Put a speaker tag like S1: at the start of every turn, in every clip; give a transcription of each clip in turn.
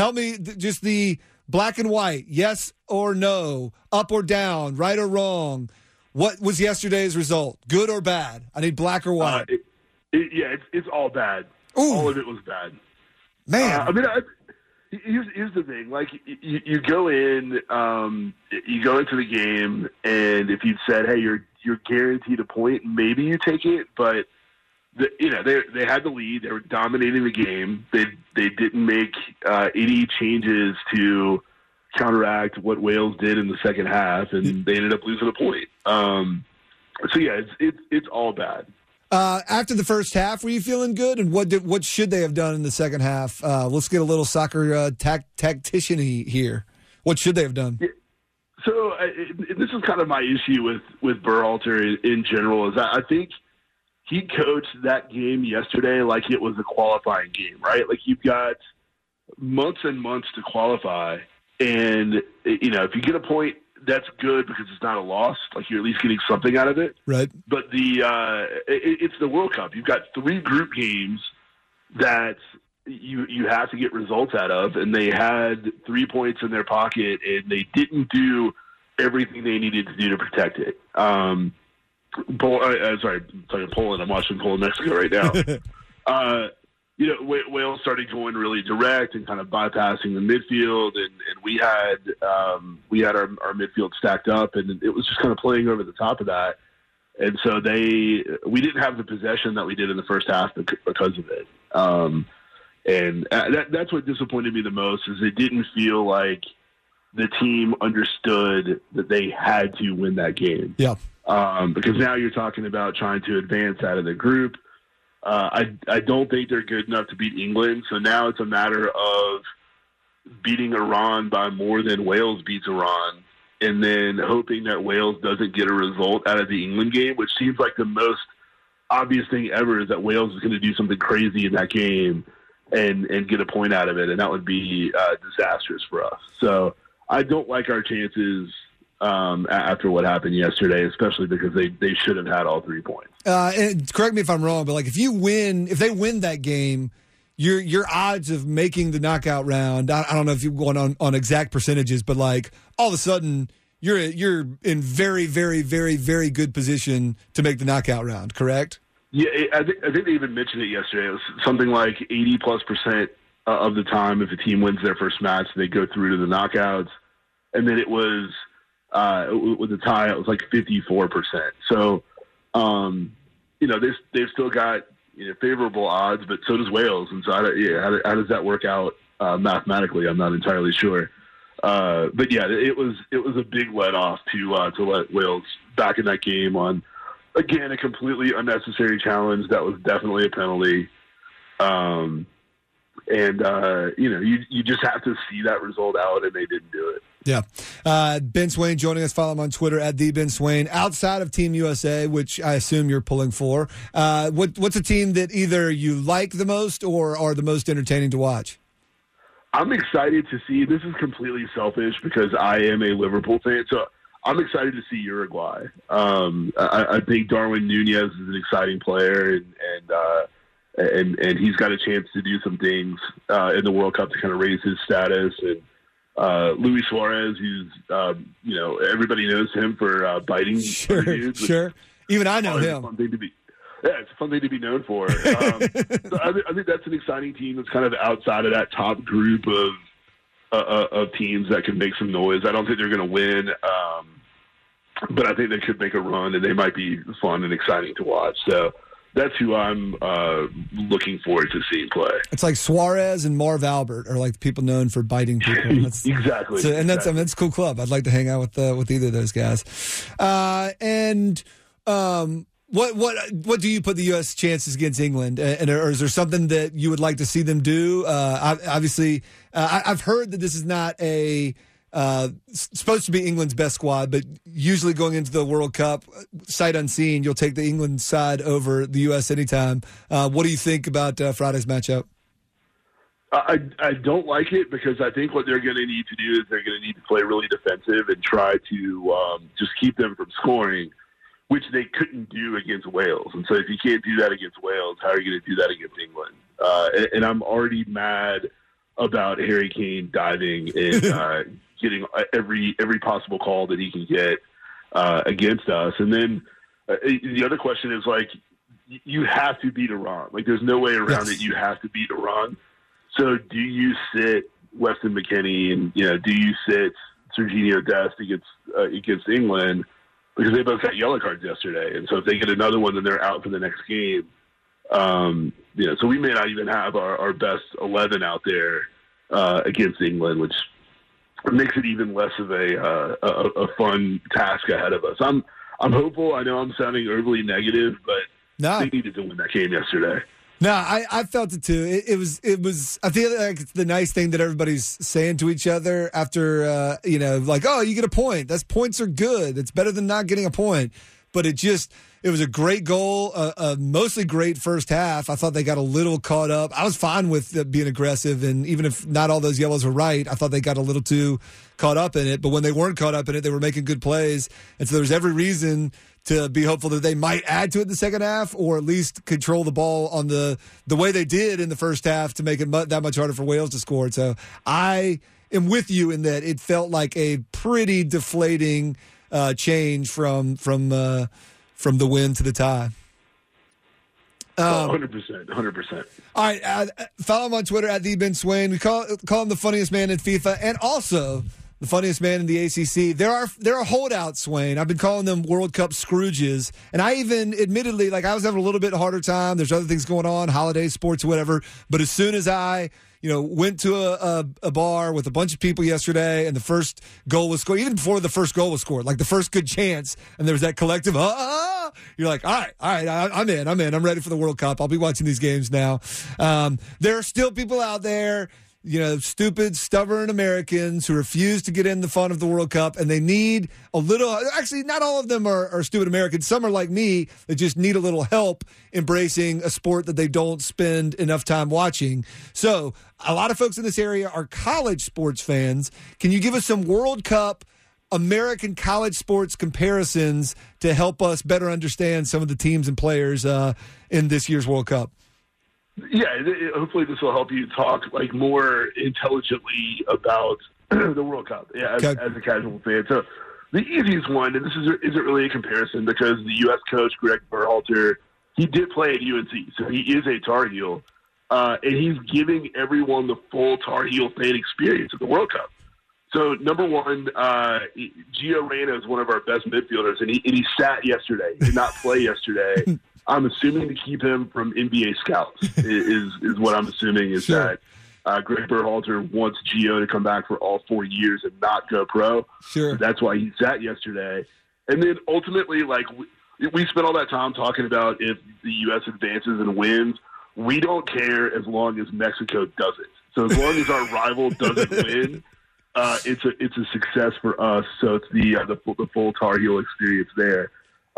S1: help me just the black and white, yes or no, up or down, right or wrong. What was yesterday's result? Good or bad? I need black or white.
S2: It's all bad.
S1: Ooh.
S2: All of it was bad.
S1: Man.
S2: Here's the thing. Like, you go in, you go into the game, and if you'd said, hey, you're guaranteed a point, maybe you take it, but they had the lead. They were dominating the game. They didn't make any changes to counteract what Wales did in the second half, and they ended up losing a point. It's all bad.
S1: After the first half, were you feeling good? And what should they have done in the second half? Let's get a little soccer tactician-y here. What should they have done?
S2: Yeah. So this is kind of my issue with Berhalter in general, is I think he coached that game yesterday like it was a qualifying game, right? Like, you've got months and months to qualify, and if you get a point, that's good because it's not a loss. Like, you're at least getting something out of it.
S1: Right.
S2: But it's the World Cup. You've got 3 group games that you have to get results out of, and they had 3 points in their pocket, and they didn't do everything they needed to do to protect it. Sorry, I'm talking Poland. I'm watching Poland, Mexico right now. Wales started going really direct and kind of bypassing the midfield, and we had our midfield stacked up, and it was just kind of playing over the top of that. And so we didn't have the possession that we did in the first half because of it. And that's what disappointed me the most, is it didn't feel like the team understood that they had to win that game.
S1: Yeah.
S2: Because now you're talking about trying to advance out of the group. I don't think they're good enough to beat England, so now it's a matter of beating Iran by more than Wales beats Iran, and then hoping that Wales doesn't get a result out of the England game, which seems like the most obvious thing ever, is that Wales is going to do something crazy in that game and get a point out of it, and that would be disastrous for us. So I don't like our chances after what happened yesterday, especially because they should have had all 3 points.
S1: And correct me if I'm wrong, but like, if they win that game, your odds of making the knockout round, I don't know if you're going on exact percentages, but like, all of a sudden you're in very, very, very, very good position to make the knockout round, correct?
S2: Yeah, I think they even mentioned it yesterday. It was something like 80+% of the time, if a team wins their first match, they go through to the knockouts. And then it was with the tie, it was like 54%. So, they've still got favorable odds, but so does Wales. And so, how does that work out mathematically? I'm not entirely sure. But yeah, it was a big let off to let Wales back in that game on, again, a completely unnecessary challenge that was definitely a penalty. You just have to see that result out, and they didn't do it.
S1: Yeah. Ben Swain joining us. Follow him on Twitter at @TheBenSwain. Outside of Team USA, which I assume you're pulling for, what's a team that either you like the most or are the most entertaining to watch?
S2: I'm excited to see. This is completely selfish because I am a Liverpool fan, so I'm excited to see Uruguay. I think Darwin Nunez is an exciting player, and he's got a chance to do some things in the World Cup to kind of raise his status. And Luis Suarez, who's everybody knows him for biting.
S1: Sure. Even I know him.
S2: It's a fun thing to be known for. So I think that's an exciting team that's kind of outside of that top group of teams that can make some noise. I don't think they're going to win, but I think they could make a run, and they might be fun and exciting to watch. So that's who I'm looking forward to seeing play. It's
S1: like Suarez and Marv Albert are like people known for biting people.
S2: Exactly.
S1: That's a cool club. I'd like to hang out with either of those guys. What do you put the U.S. chances against England? Or is there something that you would like to see them do? Obviously, I've heard that this is not supposed to be England's best squad, but usually going into the World Cup, sight unseen, you'll take the England side over the U.S. anytime. What do you think about Friday's matchup?
S2: I don't like it because I think what they're going to need to do is they're going to need to play really defensive and try to just keep them from scoring, which they couldn't do against Wales. And so if you can't do that against Wales, how are you going to do that against England? And I'm already mad about Harry Kane diving and getting every possible call that he can get against us. And then the other question is, like, you have to beat Iran. Like, there's no way around it. You have to beat Iran. So do you sit Weston McKennie and, do you sit Sergiño Dest against England? Because they both got yellow cards yesterday. And so if they get another one, then they're out for the next game. So we may not even have our best 11 out there against England, which makes it even less of a fun task ahead of us. I'm hopeful. I know I'm sounding overly negative, but they needed to win that game yesterday.
S1: No, I felt it too. It was. I feel like it's the nice thing that everybody's saying to each other after, like, oh, you get a point. Points are good. It's better than not getting a point. But it was a great goal, a mostly great first half. I thought they got a little caught up. I was fine with being aggressive, and even if not all those yellows were right, I thought they got a little too caught up in it. But when they weren't caught up in it, they were making good plays. And so there was every reason to be hopeful that they might add to it in the second half, or at least control the ball on the way they did in the first half to make it that much harder for Wales to score. So I am with you in that it felt like a pretty deflating change from the win to the tie.
S2: 100%.
S1: All right, follow him on Twitter at @TheBenSwain. We call him the funniest man in FIFA, and also the funniest man in the ACC. There are holdouts, Swain. I've been calling them World Cup Scrooges, and I even admittedly, like, I was having a little bit harder time. There's other things going on, holidays, sports, whatever. But as soon as I went to a bar with a bunch of people yesterday, and the first goal was scored, even before the first goal was scored, like the first good chance, and there was that collective, you're like, all right, I'm in. I'm ready for the World Cup. I'll be watching these games now. There are still people out there, stupid, stubborn Americans who refuse to get in the fun of the World Cup, and they need a little. Actually, not all of them are stupid Americans. Some are like me that just need a little help embracing a sport that they don't spend enough time watching. So a lot of folks in this area are college sports fans. Can you give us some World Cup American college sports comparisons to help us better understand some of the teams and players in this year's World Cup?
S2: Yeah, hopefully this will help you talk more intelligently about the World Cup as a casual fan. So the easiest one, and this isn't really a comparison because the U.S. coach, Greg Berhalter, he did play at UNC, so he is a Tar Heel, and he's giving everyone the full Tar Heel fan experience at the World Cup. So, number one, Gio Reyna is one of our best midfielders, and he sat yesterday. He did not play yesterday. I'm assuming to keep him from NBA scouts is what I'm assuming is
S1: sure.
S2: That Greg Berhalter wants Gio to come back for all 4 years and not go pro.
S1: Sure.
S2: So that's why he sat yesterday. And then ultimately, we spent all that time talking about if the U.S. advances and wins. We don't care as long as Mexico doesn't. So as long as our rival doesn't win, it's a success for us. So it's the full Tar Heel experience there.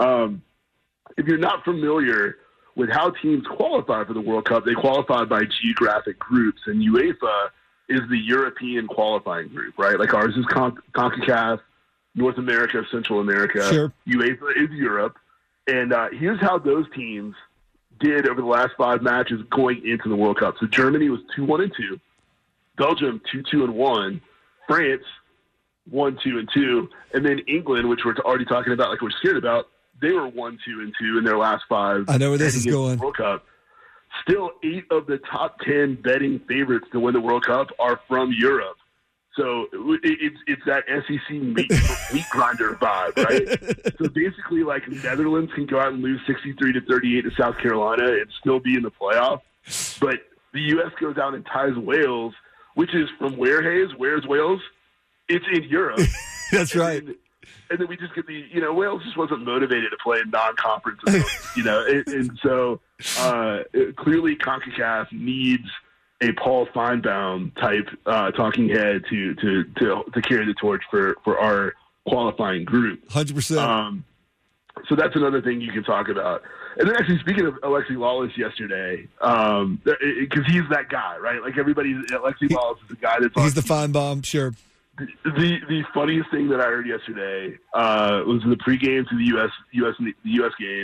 S2: If you're not familiar with how teams qualify for the World Cup, they qualify by geographic groups, and UEFA is the European qualifying group, right? Like ours is CONCACAF, North America, Central America.
S1: Sure.
S2: UEFA is Europe. And here's how those teams did over the last 5 matches going into the World Cup. So Germany was 2-1-2, Belgium 2-2-1, France 1-2-2, and then England, which we're already talking about, like we're scared about, they were 1-2-2 in their last 5.
S1: I know where this is going.
S2: World Cup. Still, 8 of the top 10 betting favorites to win the World Cup are from Europe. So it's that SEC meat grinder vibe, right? So basically, Netherlands can go out and lose 63-38 to South Carolina and still be in the playoff. But the U.S. goes out and ties Wales, which is from where, Hayes? Where's Wales? It's in Europe.
S1: That's right.
S2: And then we just get Wales just wasn't motivated to play in non-conference, and so clearly CONCACAF needs a Paul Feinbaum type talking head to carry the torch for our qualifying group.
S1: 100%.
S2: So that's another thing you can talk about. And then actually speaking of Alexi Lawless yesterday, because he's that guy, right? Like Alexi Lawless is the guy
S1: he's the Feinbaum, sure.
S2: The funniest thing that I heard yesterday was in the pregame to the U.S. game.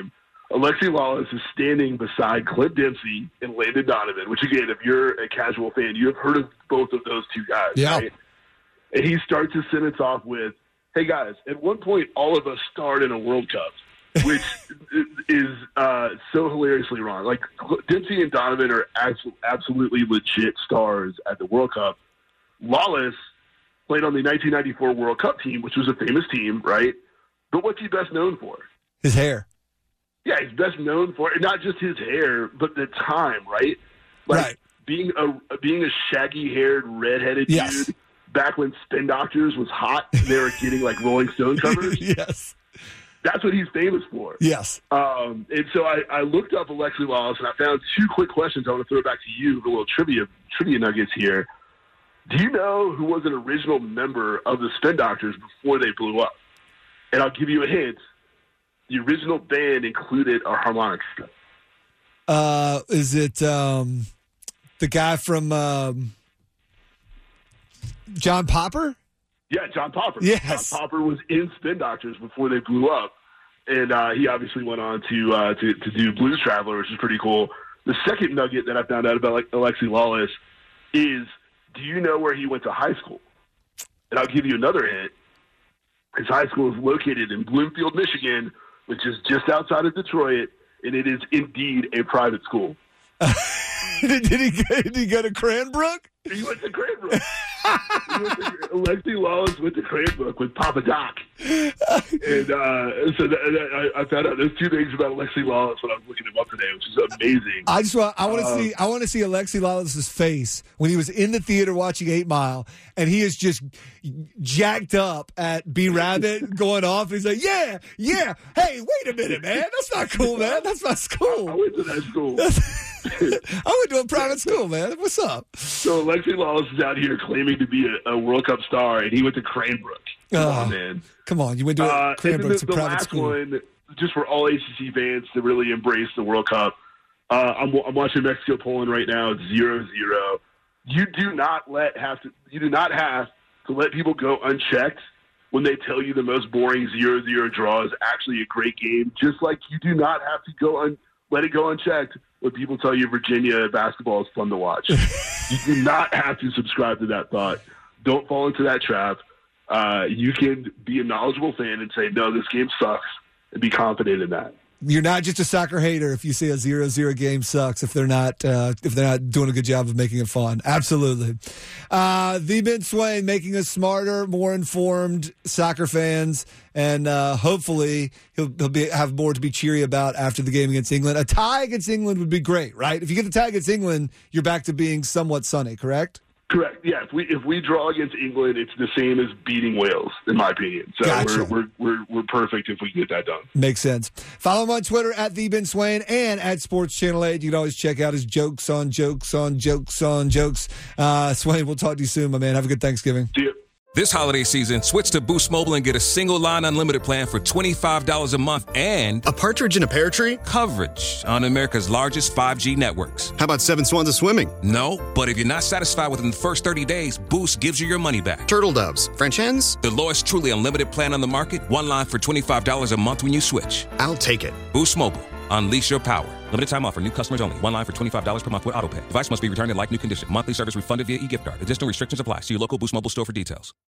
S2: Alexi Lawless is standing beside Clint Dempsey and Landon Donovan, which, again, if you're a casual fan, you have heard of both of those two guys, right? And he starts his sentence off with, hey, guys, at one point, all of us starred in a World Cup, which is so hilariously wrong. Like, Dempsey and Donovan are absolutely legit stars at the World Cup. Lawless played on the 1994 World Cup team, which was a famous team, right? But what's he best known for?
S1: His hair.
S2: Yeah, he's best known for not just his hair, but the time, right? Like
S1: right.
S2: being a shaggy-haired, redheaded dude back when Spin Doctors was hot. They were getting like Rolling Stone covers.
S1: Yes,
S2: that's what he's famous for.
S1: Yes.
S2: And so I looked up Alexi Lawless, and I found two quick questions. I want to throw back to you, a little trivia nuggets here. Do you know who was an original member of the Spin Doctors before they blew up? And I'll give you a hint. The original band included a harmonica.
S1: Is it the guy from John Popper?
S2: Yeah, John Popper.
S1: Yes.
S2: John Popper was in Spin Doctors before they blew up. And he obviously went on to do Blues Traveler, which is pretty cool. The second nugget that I found out about Alexi Lawless is, do you know where he went to high school? And I'll give you another hint. His high school is located in Bloomfield, Michigan, which is just outside of Detroit, and it is indeed a private school.
S1: Did he go to Cranbrook?
S2: He went to Cranbrook. Alexi Lawless went to Cranbrook with Papa Doc. And so I found out there's two things about Alexi Lawless when I was looking him up today, which is amazing.
S1: I want to see Alexi Lawless's face when he was in the theater watching 8 Mile, and he is just jacked up at B Rabbit going off. He's like, yeah. Hey, wait a minute, man. That's not cool, man. That's not cool.
S2: I went to that school.
S1: I went to a private school, man. What's up?
S2: So Alexi Lawless is out here claiming to be a World Cup star, and he went to Cranbrook. Come on, man.
S1: Come on. You went to Cranbrook. It's a private
S2: last
S1: school.
S2: one, just for all ACC fans to really embrace the World Cup. I'm watching Mexico-Poland right now. It's 0-0. You do not have to let people go unchecked when they tell you the most boring 0-0 draw is actually a great game. Just like you do not have to let it go unchecked when people tell you Virginia basketball is fun to watch. You do not have to subscribe to that thought. Don't fall into that trap. You can be a knowledgeable fan and say, no, this game sucks, and be confident in that.
S1: You're not just a soccer hater if you say a 0-0 game sucks, if they're not doing a good job of making it fun. Absolutely. The Ben Swain making us smarter, more informed soccer fans, and hopefully he'll have more to be cheery about after the game against England. A tie against England would be great, right? If you get the tie against England, you're back to being somewhat sunny, correct?
S2: Correct. Yeah. If we draw against England, it's the same as beating Wales, in my opinion. So
S1: gotcha.
S2: we're perfect if we get that done.
S1: Makes sense. Follow him on Twitter at the Ben Swain and at Sports Channel 8. You can always check out his jokes on jokes on jokes on jokes. Swain, we'll talk to you soon, my man. Have a good Thanksgiving.
S2: See you.
S3: This holiday season, switch to Boost Mobile and get a single-line unlimited plan for $25 a month and
S4: a partridge in a pear tree?
S3: Coverage on America's largest 5G networks.
S4: How about 7 swans of swimming?
S3: No, but if you're not satisfied within the first 30 days, Boost gives you your money back.
S4: Turtle doves, French hens?
S3: The lowest truly unlimited plan on the market, one line for $25 a month when you switch.
S4: I'll take it.
S3: Boost Mobile. Unleash your power. Limited time offer. New customers only. One line for $25 per month with autopay. Device must be returned in like new condition. Monthly service refunded via e-gift card. Additional restrictions apply. See your local Boost Mobile store for details.